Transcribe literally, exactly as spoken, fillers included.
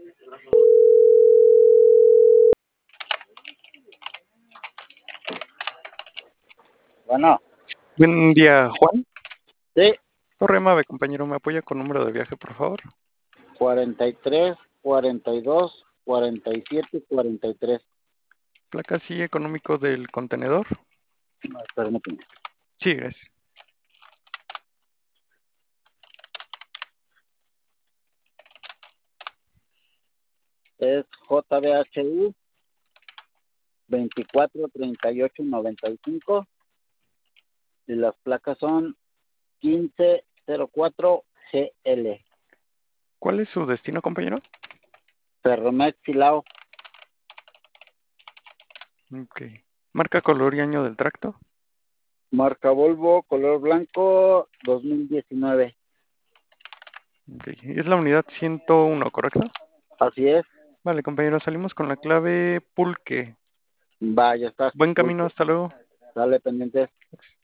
Bueno, Buen día, Juan. sí, Torre Mave, compañero, ¿me apoya con número de viaje, por favor? cuarenta y tres, cuarenta y dos, cuarenta y siete, cuarenta y tres. Placa sí económico del contenedor. No, permíteme. Sí, gracias. Es J B H U veinticuatro treinta y ocho noventa y cinco y las placas son quince cero cuatro G L. ¿Cuál es su destino, compañero? Ferromex Silao, Ok. Marca, color y año del tracto. marca Volvo, color blanco, dos mil diecinueve. Ok. Es la unidad ciento uno, ¿correcto? Así es. Vale, compañero, salimos con la clave pulque. Vaya, está. Buen camino, hasta luego. Dale pendiente.